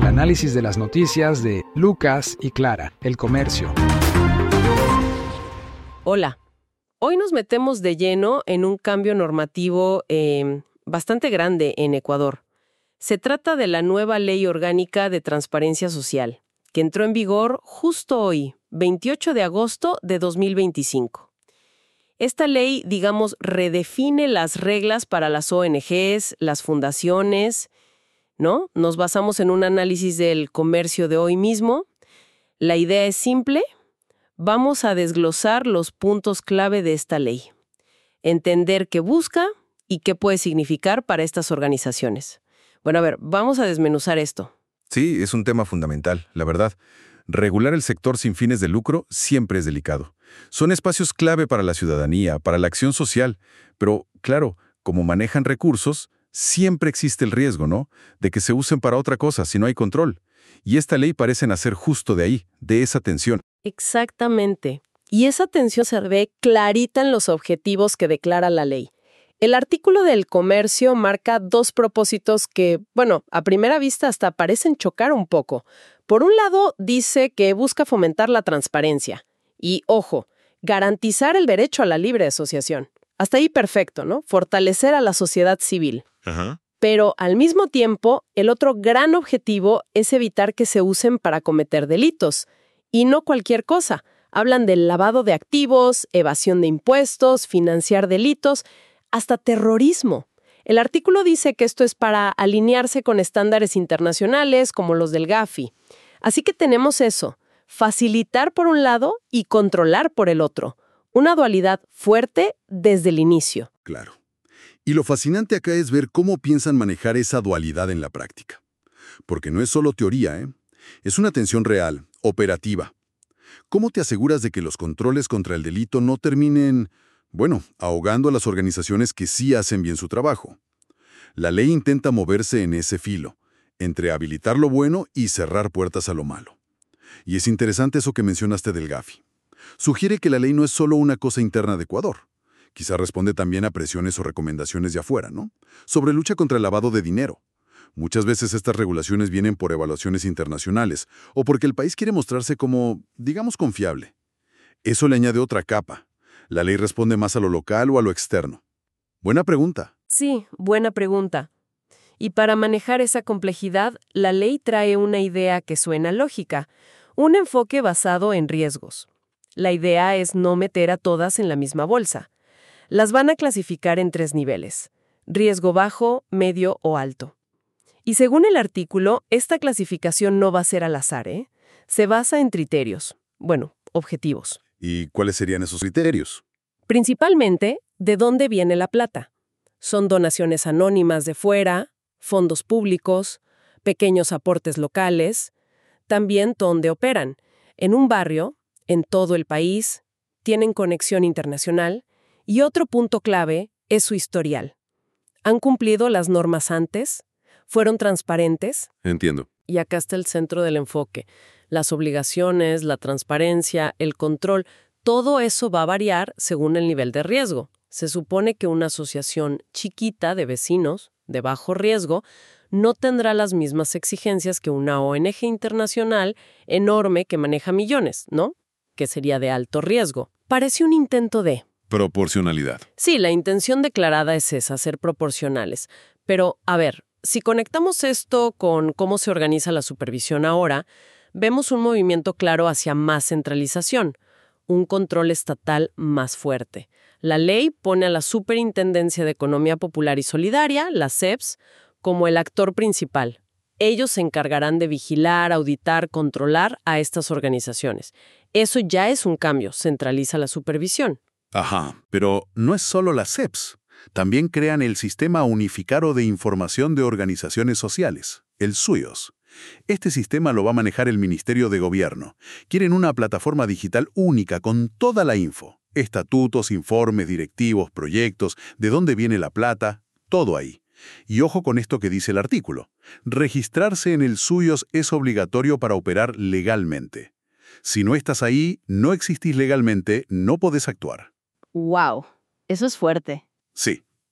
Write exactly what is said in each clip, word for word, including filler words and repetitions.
análisis de las noticias de Lucas y Clara, El Comercio. Hola, hoy nos metemos de lleno en un cambio normativo eh, bastante grande en Ecuador. Se trata de la nueva Ley Orgánica de Transparencia Social, que entró en vigor justo hoy, veintiocho de agosto de dos mil veinticinco. Esta ley, digamos, redefine las reglas para las O N Ges, las fundaciones, ¿no? Nos basamos en un análisis del Comercio de hoy mismo. La idea es simple. Vamos a desglosar los puntos clave de esta ley. Entender qué busca y qué puede significar para estas organizaciones. Bueno, a ver, vamos a desmenuzar esto. Sí, es un tema fundamental, la verdad. Regular el sector sin fines de lucro siempre es delicado. Son espacios clave para la ciudadanía, para la acción social, pero, claro, como manejan recursos, siempre existe el riesgo, ¿no?, de que se usen para otra cosa si no hay control. Y esta ley parece nacer justo de ahí, de esa tensión. Exactamente. Y esa tensión se ve clarita en los objetivos que declara la ley. El artículo del Comercio marca dos propósitos que, bueno, a primera vista hasta parecen chocar un poco. Por un lado, dice que busca fomentar la transparencia. Y, ojo, garantizar el derecho a la libre asociación. Hasta ahí perfecto, ¿no? Fortalecer a la sociedad civil. Ajá. Pero, al mismo tiempo, el otro gran objetivo es evitar que se usen para cometer delitos. Y no cualquier cosa. Hablan del lavado de activos, evasión de impuestos, financiar delitos, hasta terrorismo. El artículo dice que esto es para alinearse con estándares internacionales como los del Gafi. Así que tenemos eso, facilitar por un lado y controlar por el otro. Una dualidad fuerte desde el inicio. Claro. Y lo fascinante acá es ver cómo piensan manejar esa dualidad en la práctica. Porque no es solo teoría, ¿eh? Es una tensión real, operativa. ¿Cómo te aseguras de que los controles contra el delito no terminen, bueno, ahogando a las organizaciones que sí hacen bien su trabajo? La ley intenta moverse en ese filo, entre habilitar lo bueno y cerrar puertas a lo malo. Y es interesante eso que mencionaste del Gafi. Sugiere que la ley no es solo una cosa interna de Ecuador. Quizá responde también a presiones o recomendaciones de afuera, ¿no? Sobre lucha contra el lavado de dinero. Muchas veces estas regulaciones vienen por evaluaciones internacionales o porque el país quiere mostrarse como, digamos, confiable. Eso le añade otra capa. ¿La ley responde más a lo local o a lo externo? Buena pregunta. Sí, buena pregunta. Y para manejar esa complejidad, la ley trae una idea que suena lógica, un enfoque basado en riesgos. La idea es no meter a todas en la misma bolsa. Las van a clasificar en tres niveles: riesgo bajo, medio o alto. Y según el artículo, esta clasificación no va a ser al azar, ¿eh? Se basa en criterios, bueno, objetivos. ¿Y cuáles serían esos criterios? Principalmente, ¿de dónde viene la plata? ¿Son donaciones anónimas de fuera, fondos públicos, pequeños aportes locales? También dónde operan. En un barrio, en todo el país, tienen conexión internacional. Y otro punto clave es su historial. ¿Han cumplido las normas antes? ¿Fueron transparentes? Entiendo. Y acá está el centro del enfoque. Las obligaciones, la transparencia, el control, todo eso va a variar según el nivel de riesgo. Se supone que una asociación chiquita de vecinos, de bajo riesgo, no tendrá las mismas exigencias que una O N Ge internacional enorme que maneja millones, ¿no? Que sería de alto riesgo. Parece un intento de... Proporcionalidad. Sí, la intención declarada es esa, ser proporcionales. Pero, a ver, si conectamos esto con cómo se organiza la supervisión ahora, vemos un movimiento claro hacia más centralización, un control estatal más fuerte. La ley pone a la Superintendencia de Economía Popular y Solidaria, la S E P S, como el actor principal. Ellos se encargarán de vigilar, auditar, controlar a estas organizaciones. Eso ya es un cambio, centraliza la supervisión. Ajá, pero no es solo la S E P S. También crean el Sistema Unificado de Información de Organizaciones Sociales, el SUIOS. Este sistema lo va a manejar el Ministerio de Gobierno. Quieren una plataforma digital única con toda la info. Estatutos, informes, directivos, proyectos, de dónde viene la plata, todo ahí. Y ojo con esto que dice el artículo. Registrarse en el SUIOS es obligatorio para operar legalmente. Si no estás ahí, no existís legalmente, no podés actuar. ¡Wow! Eso es fuerte. Sí.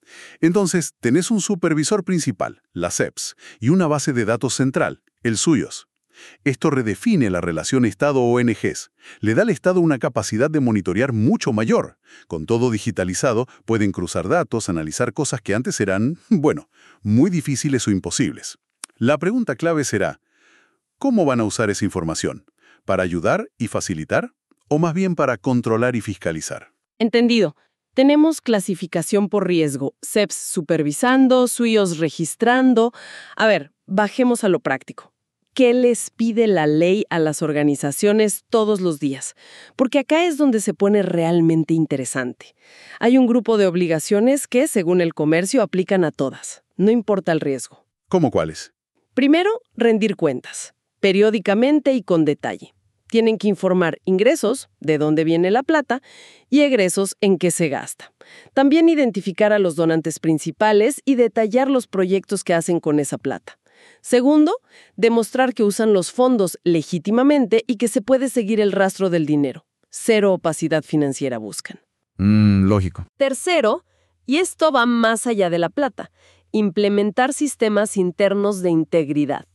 Entonces, tenés un supervisor principal, la C E P S, y una base de datos central, el SUYOS. Esto redefine la relación Estado-O N Ges. Le da al Estado una capacidad de monitorear mucho mayor. Con todo digitalizado, pueden cruzar datos, analizar cosas que antes eran, bueno, muy difíciles o imposibles. La pregunta clave será, ¿cómo van a usar esa información? ¿Para ayudar y facilitar? ¿O más bien para controlar y fiscalizar? Entendido. Tenemos clasificación por riesgo, C E P S supervisando, SUYOS registrando. A ver, bajemos a lo práctico. ¿Qué les pide la ley a las organizaciones todos los días? Porque acá es donde se pone realmente interesante. Hay un grupo de obligaciones que, según el comercio, aplican a todas. No importa el riesgo. ¿Cómo cuáles? Primero, rendir cuentas, periódicamente y con detalle. Tienen que informar ingresos, de dónde viene la plata, y egresos, en qué se gasta. También identificar a los donantes principales y detallar los proyectos que hacen con esa plata. Segundo, demostrar que usan los fondos legítimamente y que se puede seguir el rastro del dinero. Cero opacidad financiera buscan. Mmm, lógico. Tercero, y esto va más allá de la plata, implementar sistemas internos de integridad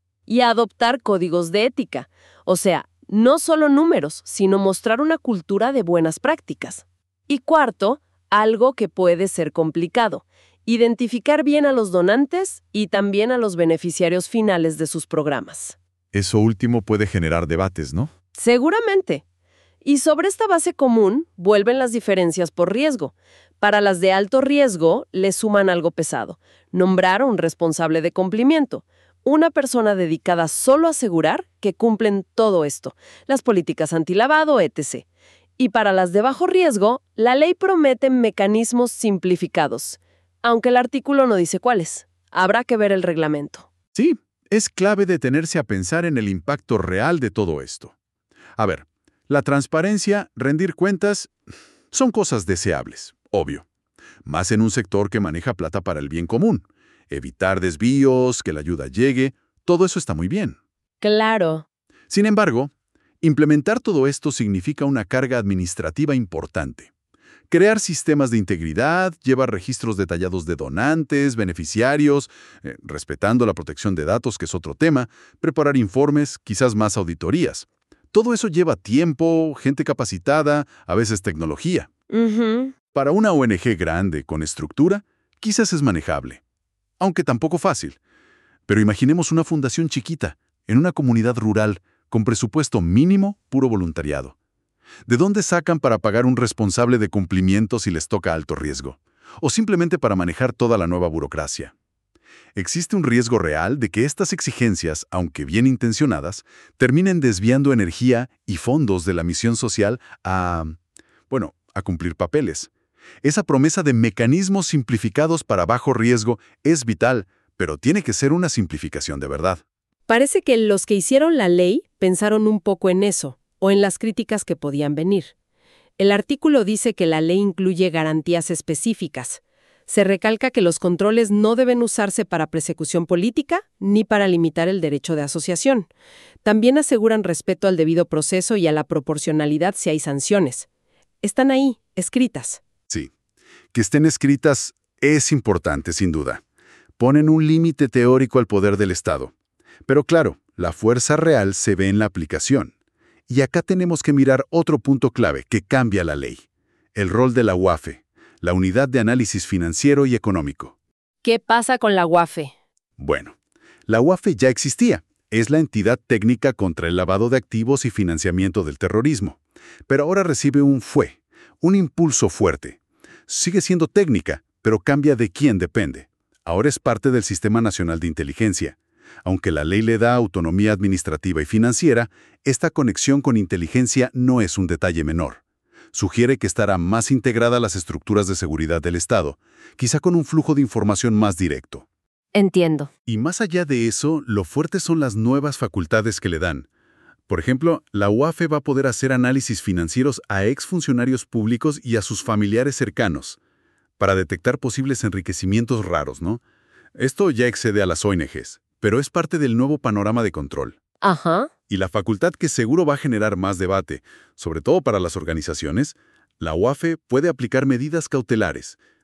y adoptar códigos de ética. O sea, no solo números, sino mostrar una cultura de buenas prácticas. Y cuarto, algo que puede ser complicado. Identificar bien a los donantes y también a los beneficiarios finales de sus programas. Eso último puede generar debates, ¿no? Seguramente. Y sobre esta base común, vuelven las diferencias por riesgo. Para las de alto riesgo, le suman algo pesado. Nombrar a un responsable de cumplimiento. Una persona dedicada solo a asegurar que cumplen todo esto. Las políticas antilavado, etcétera. Y para las de bajo riesgo, la ley promete mecanismos simplificados. Aunque el artículo no dice cuáles. Habrá que ver el reglamento. Sí, es clave detenerse a pensar en el impacto real de todo esto. A ver, la transparencia, rendir cuentas, son cosas deseables, obvio. Más en un sector que maneja plata para el bien común. Evitar desvíos, que la ayuda llegue, todo eso está muy bien. Claro. Sin embargo, implementar todo esto significa una carga administrativa importante. Crear sistemas de integridad, llevar registros detallados de donantes, beneficiarios, eh, respetando la protección de datos, que es otro tema, preparar informes, quizás más auditorías. Todo eso lleva tiempo, gente capacitada, a veces tecnología. Uh-huh. Para una O N Ge grande, con estructura, quizás es manejable. Aunque tampoco fácil. Pero imaginemos una fundación chiquita, en una comunidad rural, con presupuesto mínimo, puro voluntariado. ¿De dónde sacan para pagar un responsable de cumplimiento si les toca alto riesgo? ¿O simplemente para manejar toda la nueva burocracia? Existe un riesgo real de que estas exigencias, aunque bien intencionadas, terminen desviando energía y fondos de la misión social a, bueno, a cumplir papeles. Esa promesa de mecanismos simplificados para bajo riesgo es vital, pero tiene que ser una simplificación de verdad. Parece que los que hicieron la ley pensaron un poco en eso, o en las críticas que podían venir. El artículo dice que la ley incluye garantías específicas. Se recalca que los controles no deben usarse para persecución política ni para limitar el derecho de asociación. También aseguran respeto al debido proceso y a la proporcionalidad si hay sanciones. Están ahí, escritas. Sí, que estén escritas es importante, sin duda. Ponen un límite teórico al poder del Estado. Pero claro, la fuerza real se ve en la aplicación. Y acá tenemos que mirar otro punto clave que cambia la ley. El rol de la U A F E, la Unidad de Análisis Financiero y Económico. ¿Qué pasa con la U A F E? Bueno, la U A F E ya existía. Es la entidad técnica contra el lavado de activos y financiamiento del terrorismo. Pero ahora recibe un F U E, un impulso fuerte. Sigue siendo técnica, pero cambia de quién depende. Ahora es parte del Sistema Nacional de Inteligencia. Aunque la ley le da autonomía administrativa y financiera, esta conexión con inteligencia no es un detalle menor. Sugiere que estará más integrada a las estructuras de seguridad del Estado, quizá con un flujo de información más directo. Entiendo. Y más allá de eso, lo fuerte son las nuevas facultades que le dan. Por ejemplo, la U A F E va a poder hacer análisis financieros a exfuncionarios públicos y a sus familiares cercanos, para detectar posibles enriquecimientos raros, ¿no? Esto ya excede a las O N Ges. Pero es parte del nuevo panorama de control. Ajá. Y la facultad que seguro va a generar más debate, sobre todo para las organizaciones, la U A F E puede aplicar medidas cautelares,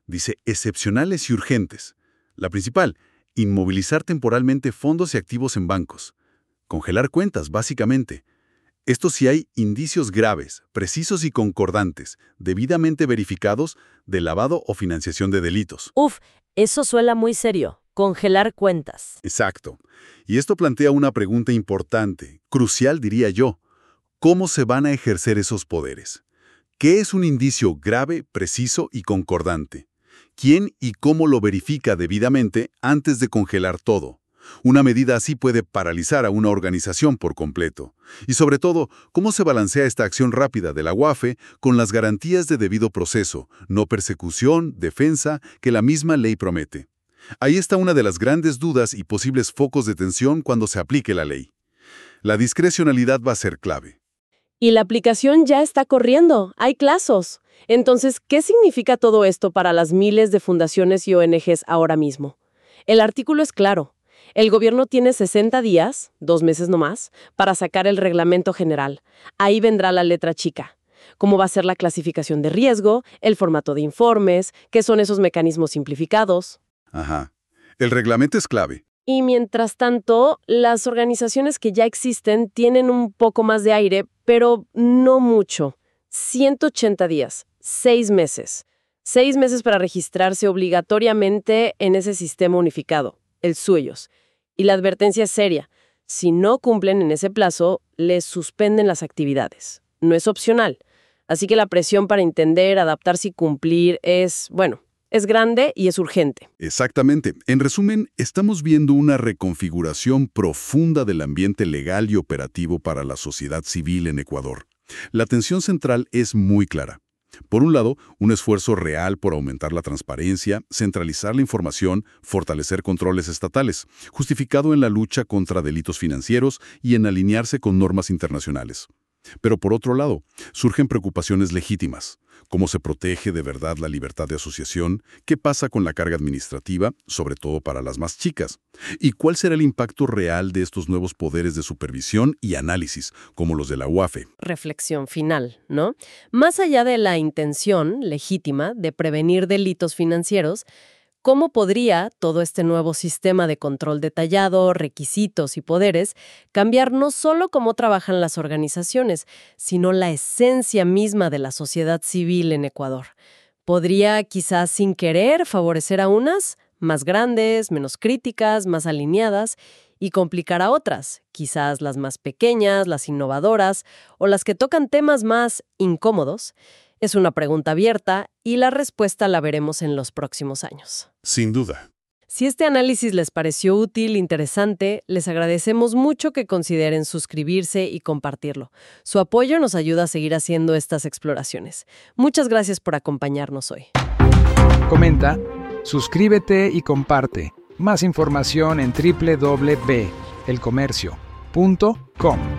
Dice excepcionales y urgentes. La principal, inmovilizar temporalmente fondos y activos en bancos. Congelar cuentas, básicamente. Esto si hay indicios graves, precisos y concordantes, debidamente verificados de lavado o financiación de delitos. Uf, eso suena muy serio. Congelar cuentas. Exacto. Y esto plantea una pregunta importante, crucial diría yo. ¿Cómo se van a ejercer esos poderes? ¿Qué es un indicio grave, preciso y concordante? ¿Quién y cómo lo verifica debidamente antes de congelar todo? Una medida así puede paralizar a una organización por completo. Y sobre todo, ¿cómo se balancea esta acción rápida de la U A F E con las garantías de debido proceso, no persecución, defensa, que la misma ley promete? Ahí está una de las grandes dudas y posibles focos de tensión cuando se aplique la ley. La discrecionalidad va a ser clave. Y la aplicación ya está corriendo, hay casos. Entonces, ¿qué significa todo esto para las miles de fundaciones y O N Ges ahora mismo? El artículo es claro. El gobierno tiene sesenta días, dos meses nomás, para sacar el reglamento general. Ahí vendrá la letra chica. Cómo va a ser la clasificación de riesgo, el formato de informes, qué son esos mecanismos simplificados. Ajá. El reglamento es clave. Y mientras tanto, las organizaciones que ya existen tienen un poco más de aire, pero no mucho. ciento ochenta días, seis meses. Seis meses para registrarse obligatoriamente en ese sistema unificado, el suyos. Y la advertencia es seria. Si no cumplen en ese plazo, les suspenden las actividades. No es opcional. Así que la presión para entender, adaptarse y cumplir es, bueno, es grande y es urgente. Exactamente. En resumen, estamos viendo una reconfiguración profunda del ambiente legal y operativo para la sociedad civil en Ecuador. La tensión central es muy clara. Por un lado, un esfuerzo real por aumentar la transparencia, centralizar la información, fortalecer controles estatales, justificado en la lucha contra delitos financieros y en alinearse con normas internacionales. Pero por otro lado, surgen preocupaciones legítimas. ¿Cómo se protege de verdad la libertad de asociación? ¿Qué pasa con la carga administrativa, sobre todo para las más chicas? ¿Y cuál será el impacto real de estos nuevos poderes de supervisión y análisis, como los de la U A F E? Reflexión final, ¿no? Más allá de la intención legítima de prevenir delitos financieros, ¿cómo podría todo este nuevo sistema de control detallado, requisitos y poderes cambiar no solo cómo trabajan las organizaciones, sino la esencia misma de la sociedad civil en Ecuador? ¿Podría quizás sin querer favorecer a unas, más grandes, menos críticas, más alineadas, y complicar a otras, quizás las más pequeñas, las innovadoras o las que tocan temas más incómodos? Es una pregunta abierta y la respuesta la veremos en los próximos años. Sin duda. Si este análisis les pareció útil, interesante, les agradecemos mucho que consideren suscribirse y compartirlo. Su apoyo nos ayuda a seguir haciendo estas exploraciones. Muchas gracias por acompañarnos hoy. Comenta, suscríbete y comparte. Más información en doble u doble u doble u punto el comercio punto com.